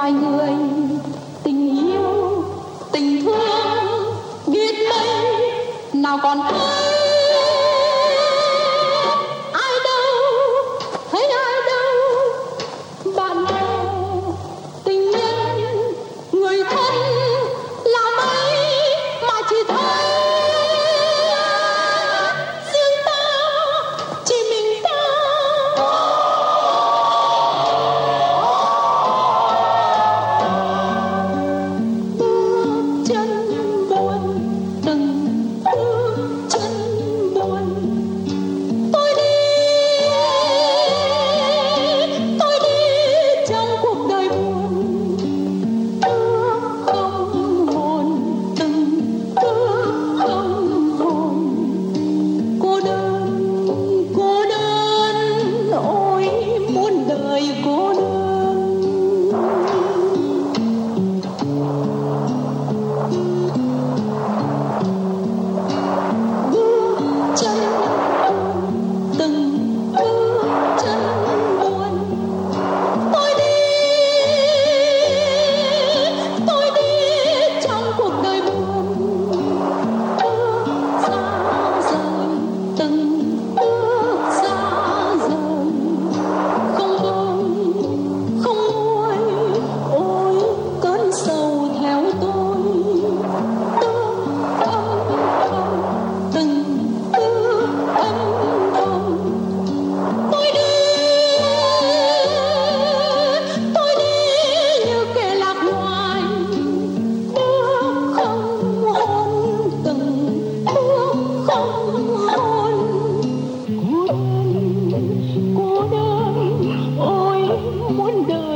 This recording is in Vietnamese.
loài người, tình yêu tình thương biết mấy nào còn thấy ai đâu bạn bè tình nhân người thân là mấy mà chỉ thấy riêng ta, chỉ mình ta. Bước chân buồn, từng bước chân buồn, tôi đi trong cuộc đời buồn. Bước không hồn, từng bước không hồn, cô đơn, ôi muôn đời cô đơn. Bước chân buồn, từng bước chân buồn, tôi đi trong cuộc đời buồn. Bước xa rời, từng bước xa rời, không nguôi, ôi cơn sầu theo tôi. Bước âm thầm, từng bước âm thầm, tôi đi như kẻ lạc loài. Bước không hồn, từng bước không hồn, cô đơn, ôi muôn đời